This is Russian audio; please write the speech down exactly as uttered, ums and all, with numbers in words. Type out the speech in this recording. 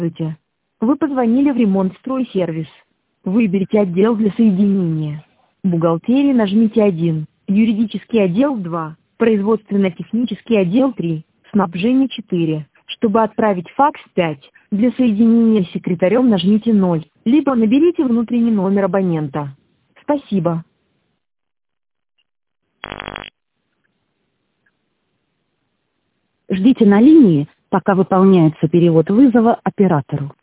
Здравствуйте. Вы позвонили в ремонт-стройсервис. Выберите отдел для соединения. Бухгалтерия нажмите один, юридический отдел два, производственно-технический отдел три, снабжение четыре. Чтобы отправить факс пять, для соединения с секретарем нажмите ноль, либо наберите внутренний номер абонента. Спасибо. Ждите на линии, пока выполняется перевод вызова оператору.